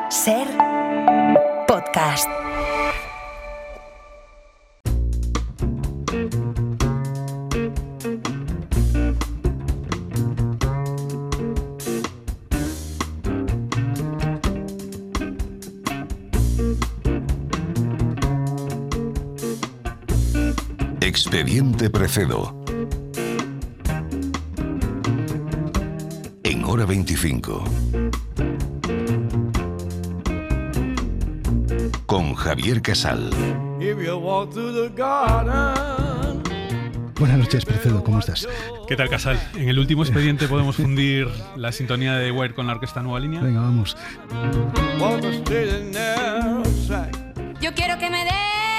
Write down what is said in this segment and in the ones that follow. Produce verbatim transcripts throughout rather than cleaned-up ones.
Ser podcast. Expediente Precedo. En Hora veinticinco. Con Javier Casal. Buenas noches, Precedo, ¿cómo estás? ¿Qué tal, Casal? En el último expediente podemos fundir la sintonía de Wire con la orquesta Nueva Línea. Venga, vamos. Yo quiero que me des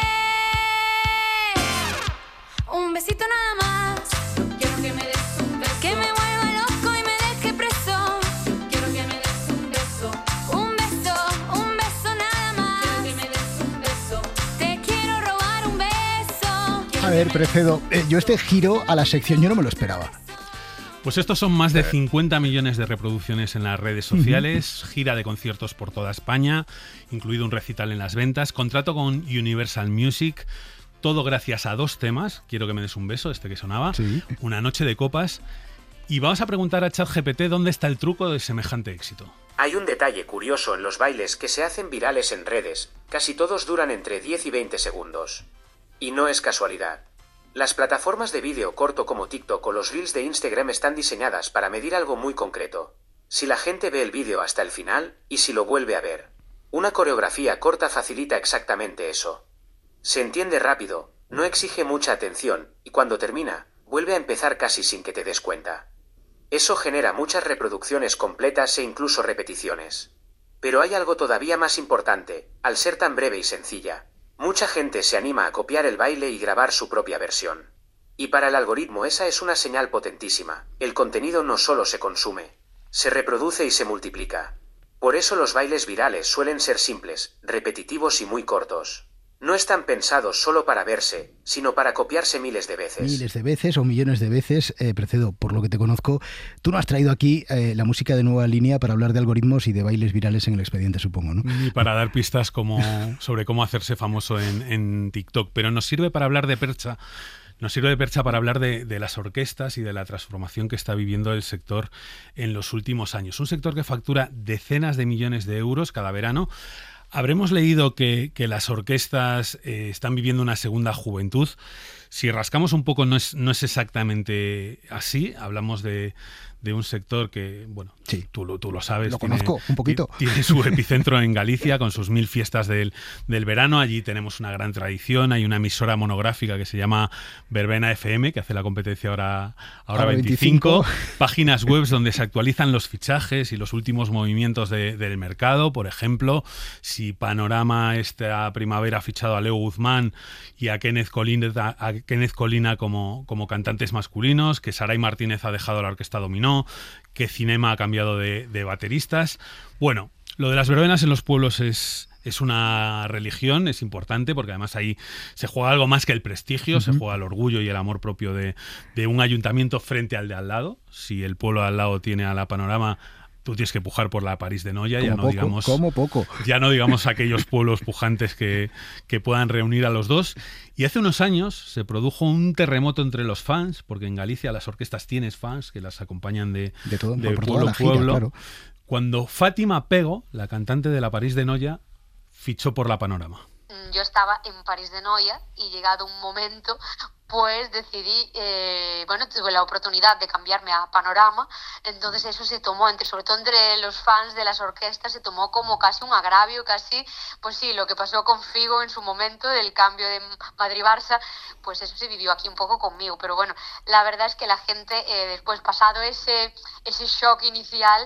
un besito nada más. Quiero que me des un beso que me vuelva loco y me deje preso. Quiero que me des un beso, un beso, un beso nada más. Quiero que me des un beso, te quiero robar un beso. Quiero A ver, que me Precedo, eh, yo este giro a la sección yo no me lo esperaba. Pues estos son más de cincuenta millones de reproducciones en las redes sociales, gira de conciertos por toda España, incluido un recital en las ventas, contrato con Universal Music, todo gracias a dos temas, quiero que me des un beso, este que sonaba, Sí. Una noche de copas, y vamos a preguntar a ChatGPT dónde está el truco de semejante éxito. Hay un detalle curioso en los bailes que se hacen virales en redes, casi todos duran entre diez y veinte segundos. Y no es casualidad. Las plataformas de vídeo corto como TikTok o los Reels de Instagram están diseñadas para medir algo muy concreto. Si la gente ve el vídeo hasta el final, y si lo vuelve a ver. Una coreografía corta facilita exactamente eso. Se entiende rápido, no exige mucha atención, y cuando termina, vuelve a empezar casi sin que te des cuenta. Eso genera muchas reproducciones completas e incluso repeticiones. Pero hay algo todavía más importante, al ser tan breve y sencilla. Mucha gente se anima a copiar el baile y grabar su propia versión. Y para el algoritmo esa es una señal potentísima. El contenido no solo se consume, se reproduce y se multiplica. Por eso los bailes virales suelen ser simples, repetitivos y muy cortos. No están pensados solo para verse, sino para copiarse miles de veces. Miles de veces o millones de veces, eh, Precedo, por lo que te conozco, tú no has traído aquí eh, la música de Nueva Línea para hablar de algoritmos y de bailes virales en el expediente, supongo, ¿no? Ni para dar pistas como sobre cómo hacerse famoso en, en TikTok, pero nos sirve para hablar de percha. Nos sirve de percha para hablar de, de las orquestas y de la transformación que está viviendo el sector en los últimos años. Un sector que factura decenas de millones de euros cada verano. Habremos leído que, que las orquestas eh, están viviendo una segunda juventud. Si rascamos un poco, no es, no es exactamente así. Hablamos de, de un sector que, bueno, sí, tú, lo, tú lo sabes. Lo tiene, conozco un poquito. Tiene su epicentro en Galicia, con sus mil fiestas del, del verano. Allí tenemos una gran tradición. Hay una emisora monográfica que se llama Verbena F M, que hace la competencia ahora, ahora veinticinco. Páginas web donde se actualizan los fichajes y los últimos movimientos de, del mercado. Por ejemplo, si Panorama esta primavera ha fichado a Leo Guzmán y a Kenneth Colina, a Kenneth Colina como, como cantantes masculinos, que Saray Martínez ha dejado la orquesta Dominó, que Cinema ha cambiado de, de bateristas. Bueno, lo de las verbenas en los pueblos es, es una religión, es importante, porque además ahí se juega algo más que el prestigio, uh-huh. Se juega el orgullo y el amor propio de, de un ayuntamiento frente al de al lado. Si el pueblo de al lado tiene a la Panorama, tú tienes que pujar por la París de Noia, ya no poco, digamos, como poco. ya no digamos aquellos pueblos pujantes que, que puedan reunir a los dos. Y hace unos años se produjo un terremoto entre los fans, porque en Galicia las orquestas tienes fans que las acompañan de, de, todo, de por pueblo a gira, pueblo. Claro. Cuando Fátima Pego, la cantante de la París de Noia, fichó por la Panorama. Yo estaba en París de Noia y llegado un momento, pues decidí, eh, bueno, tuve la oportunidad de cambiarme a Panorama, entonces eso se tomó, entre, sobre todo entre los fans de las orquestas, se tomó como casi un agravio, casi, pues sí, lo que pasó con Figo en su momento, del cambio de Madrid-Barça, pues eso se vivió aquí un poco conmigo, pero bueno, la verdad es que la gente, eh, después pasado ese, ese shock inicial,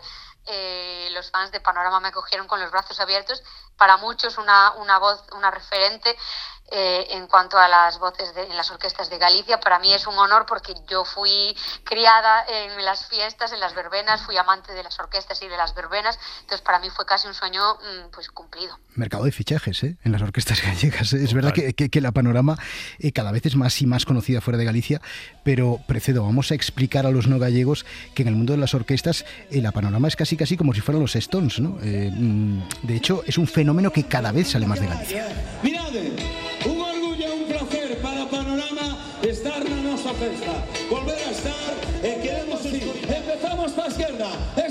Eh, los fans de Panorama me acogieron con los brazos abiertos. Para muchos una, una voz, una referente, eh, en cuanto a las voces de, en las orquestas de Galicia. Para mí es un honor porque yo fui criada en las fiestas, en las verbenas, fui amante de las orquestas y de las verbenas, entonces para mí fue casi un sueño pues cumplido. Mercado de fichajes, ¿eh? En las orquestas gallegas. Es verdad que, que, que la Panorama eh, cada vez es más y más conocida fuera de Galicia, pero Precedo, vamos a explicar a los no gallegos que en el mundo de las orquestas eh, la Panorama es casi casi como si fueran los Stones, ¿no? Eh, de hecho, es un fenómeno que cada vez sale más de Galicia. Mirade, un orgullo, un placer para Panorama estar na nosa festa. Volver a estar e queremos así. Empezamos para a esquerda.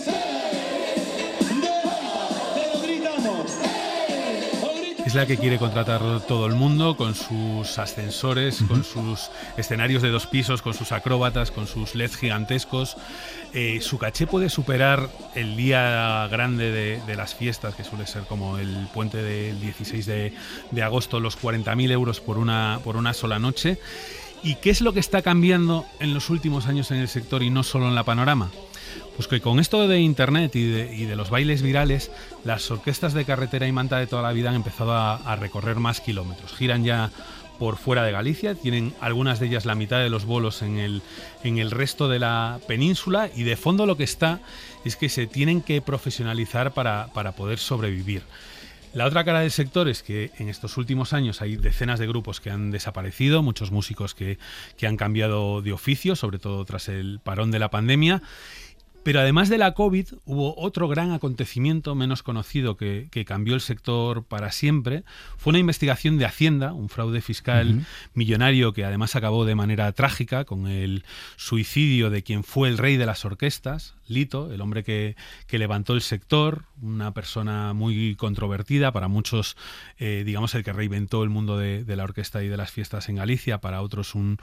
Es la que quiere contratar todo el mundo, con sus ascensores, uh-huh. con sus escenarios de dos pisos, con sus acróbatas, con sus L E Ds gigantescos. Eh, su caché puede superar el día grande de, de las fiestas, que suele ser como el puente del dieciséis de agosto, los cuarenta mil euros por una, por una sola noche. ¿Y qué es lo que está cambiando en los últimos años en el sector y no solo en la Panorama? Pues que con esto de internet y de, y de los bailes virales, las orquestas de carretera y manta de toda la vida han empezado a, a recorrer más kilómetros. Giran ya por fuera de Galicia, tienen algunas de ellas la mitad de los bolos en el, en el resto de la península, y de fondo lo que está es que se tienen que profesionalizar para, para poder sobrevivir. La otra cara del sector es que en estos últimos años hay decenas de grupos que han desaparecido, muchos músicos que, que han cambiado de oficio, sobre todo tras el parón de la pandemia. Pero además de la COVID, hubo otro gran acontecimiento menos conocido que, que cambió el sector para siempre. Fue una investigación de Hacienda, un fraude fiscal uh-huh. millonario que además acabó de manera trágica con el suicidio de quien fue el rey de las orquestas, Lito, el hombre que, que levantó el sector, una persona muy controvertida, para muchos, eh, digamos, el que reinventó el mundo de, de la orquesta y de las fiestas en Galicia, para otros un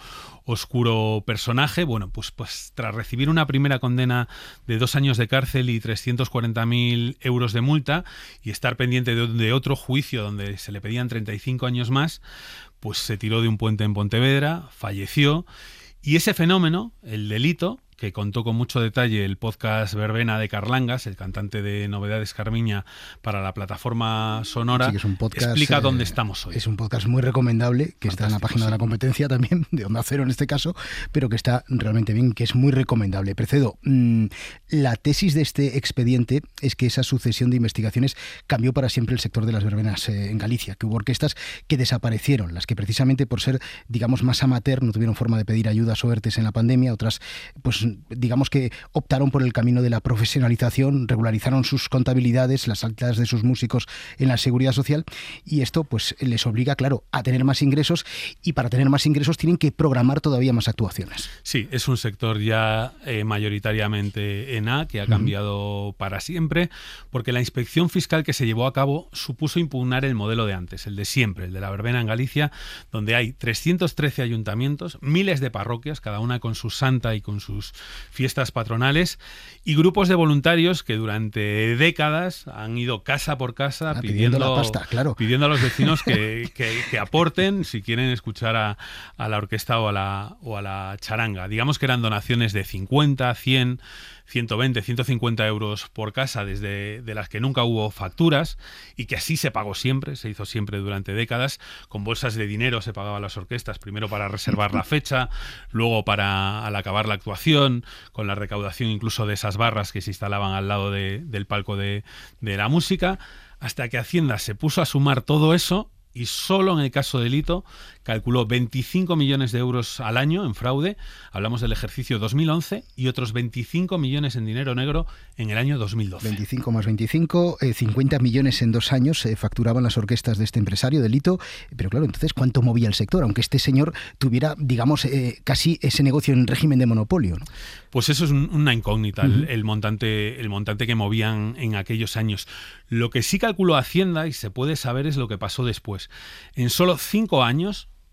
oscuro personaje. Bueno, pues, pues tras recibir una primera condena de dos años de cárcel y trescientos cuarenta mil euros de multa y estar pendiente de, de otro juicio donde se le pedían treinta y cinco años más, pues se tiró de un puente en Pontevedra, falleció, y ese fenómeno, el delito, que contó con mucho detalle el podcast Verbena de Carlangas, el cantante de Novedades Carmiña para la plataforma Sonora, sí, que es un podcast, explica eh, dónde estamos hoy. Es un podcast muy recomendable, que Fantástico, está en la página sí. de la competencia también, de Onda Cero en este caso, pero que está realmente bien, que es muy recomendable. Precedo, mmm, la tesis de este expediente es que esa sucesión de investigaciones cambió para siempre el sector de las verbenas eh, en Galicia, que hubo orquestas que desaparecieron, las que precisamente por ser, digamos, más amateur, no tuvieron forma de pedir ayudas o ERTES en la pandemia, otras, pues digamos que optaron por el camino de la profesionalización, regularizaron sus contabilidades, las altas de sus músicos en la seguridad social, y esto pues les obliga, claro, a tener más ingresos, y para tener más ingresos tienen que programar todavía más actuaciones. Sí, es un sector ya eh, mayoritariamente E N A, que ha cambiado uh-huh. para siempre, porque la inspección fiscal que se llevó a cabo supuso impugnar el modelo de antes, el de siempre, el de la verbena en Galicia, donde hay trescientos trece ayuntamientos, miles de parroquias, cada una con su santa y con sus fiestas patronales, y grupos de voluntarios que durante décadas han ido casa por casa ah, pidiendo, pidiendo, la pasta, claro. pidiendo a los vecinos que, que, que aporten si quieren escuchar a, a la orquesta o a la, o a la charanga. Digamos que eran donaciones de cincuenta, cien, ciento veinte, ciento cincuenta euros por casa, desde de las que nunca hubo facturas, y que así se pagó siempre, se hizo siempre durante décadas. Con bolsas de dinero se pagaban las orquestas, primero para reservar la fecha, luego para al acabar la actuación, con la recaudación incluso de esas barras que se instalaban al lado de, del palco de, de la música, hasta que Hacienda se puso a sumar todo eso, y solo en el caso de Lito calculó veinticinco millones de euros al año en fraude. Hablamos del ejercicio dos mil once, y otros veinticinco millones en dinero negro en el año dos mil doce. veinticinco más veinticinco, eh, cincuenta millones en dos años eh, facturaban las orquestas de este empresario, de Lito. Pero claro, entonces, ¿cuánto movía el sector? Aunque este señor tuviera, digamos, eh, casi ese negocio en régimen de monopolio, ¿no? Pues eso es un, una incógnita, uh-huh. el, el, montante, el montante que movían en aquellos años. Lo que sí calculó Hacienda, y se puede saber, es lo que pasó después. En solo cinco años,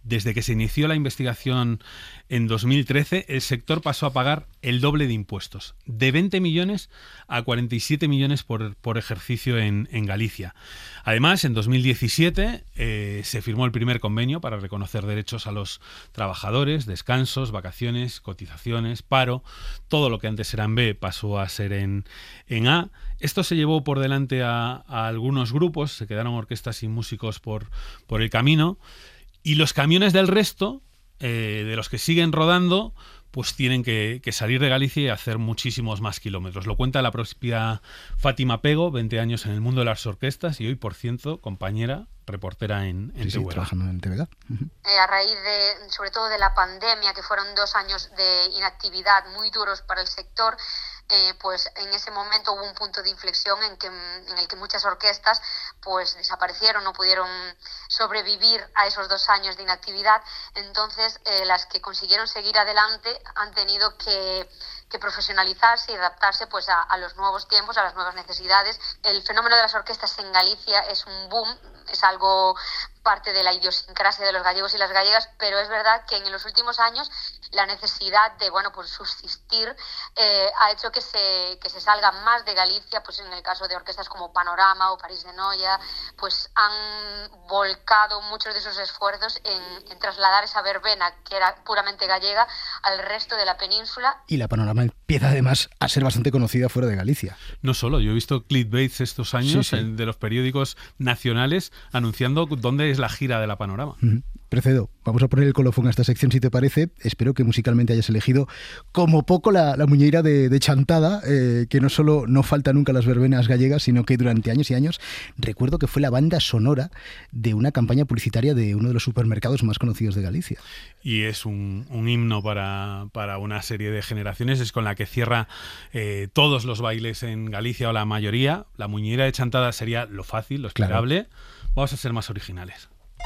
Desde que se inició la investigación en dos mil trece, el sector pasó a pagar el doble de impuestos, de veinte millones a cuarenta y siete millones por, por ejercicio en, en Galicia. Además, en dos mil diecisiete eh, se firmó el primer convenio para reconocer derechos a los trabajadores, descansos, vacaciones, cotizaciones, paro. Todo lo que antes era en B pasó a ser en, en A. Esto se llevó por delante a, a algunos grupos, se quedaron orquestas y músicos por, por el camino. Y los camiones del resto, eh, de los que siguen rodando, pues tienen que, que salir de Galicia y hacer muchísimos más kilómetros. Lo cuenta la propia Fátima Pego, veinte años en el mundo de las orquestas y hoy, por cierto, compañera, reportera en, en sí, sí, trabajando en T V G. Uh-huh. Eh, a raíz de, sobre todo de la pandemia, que fueron dos años de inactividad muy duros para el sector, Eh, pues en ese momento hubo un punto de inflexión en, que, en el que muchas orquestas pues desaparecieron, no pudieron sobrevivir a esos dos años de inactividad. Entonces eh, las que consiguieron seguir adelante han tenido que, que profesionalizarse y adaptarse pues a, a los nuevos tiempos, a las nuevas necesidades. El fenómeno de las orquestas en Galicia es un boom, es algo parte de la idiosincrasia de los gallegos y las gallegas, pero es verdad que en los últimos años la necesidad de bueno pues subsistir eh, ha hecho que se que se salga más de Galicia. Pues en el caso de orquestas como Panorama o París de Noia, pues han volcado muchos de sus esfuerzos en, en trasladar esa verbena que era puramente gallega al resto de la península. Y la Panorama empieza además a ser bastante conocida fuera de Galicia. No solo, yo he visto clickbaits estos años sí, sí. de los periódicos nacionales anunciando dónde es la gira de la Panorama. Uh-huh. Precedo, vamos a poner el colofón a esta sección si te parece. Espero que musicalmente hayas elegido como poco la, la muñeira de, de Chantada, eh, que no solo no falta nunca las verbenas gallegas, sino que durante años y años recuerdo que fue la banda sonora de una campaña publicitaria de uno de los supermercados más conocidos de Galicia. Y es un, un himno para, para una serie de generaciones, es con la que cierra eh, todos los bailes en Galicia o la mayoría. La muñeira de Chantada sería lo fácil, lo esperable. Claro. Vamos a ser más originales.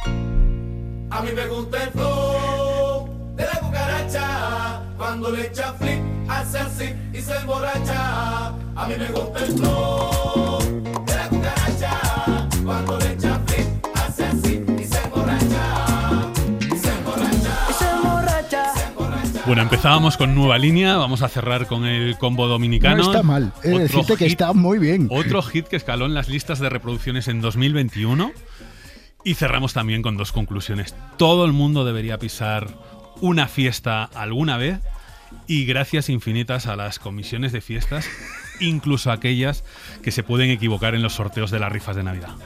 A mí me gusta el flow de la cucaracha, cuando le echa flip, hace así y se emborracha. A mí me gusta el flow de la cucaracha, cuando le echa flip, hace así y se emborracha. Se emborracha, se emborracha, se emborracha. Bueno, empezábamos con Nueva Línea, vamos a cerrar con el combo dominicano. No está mal, he de decirte hit, que está muy bien. Otro hit que escaló en las listas de reproducciones en dos mil veintiuno. Y cerramos también con dos conclusiones. Todo el mundo debería pisar una fiesta alguna vez y gracias infinitas a las comisiones de fiestas, incluso aquellas que se pueden equivocar en los sorteos de las rifas de Navidad.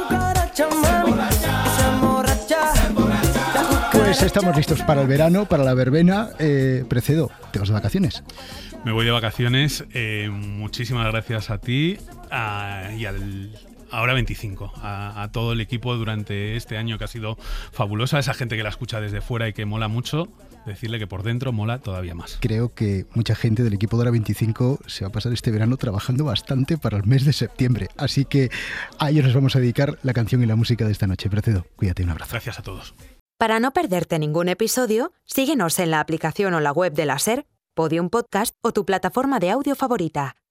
Pues estamos listos para el verano, para la verbena. Eh, Precedo, ¿te vas de vacaciones? Me voy de vacaciones. Eh, muchísimas gracias a ti a, y al... Ahora veinticinco, a, a todo el equipo durante este año que ha sido fabuloso, a esa gente que la escucha desde fuera y que mola mucho, decirle que por dentro mola todavía más. Creo que mucha gente del equipo de Hora veinticinco se va a pasar este verano trabajando bastante para el mes de septiembre, así que a ellos les vamos a dedicar la canción y la música de esta noche. Precedo, cuídate, un abrazo. Gracias a todos. Para no perderte ningún episodio, síguenos en la aplicación o la web de la SER, Podium Podcast o tu plataforma de audio favorita.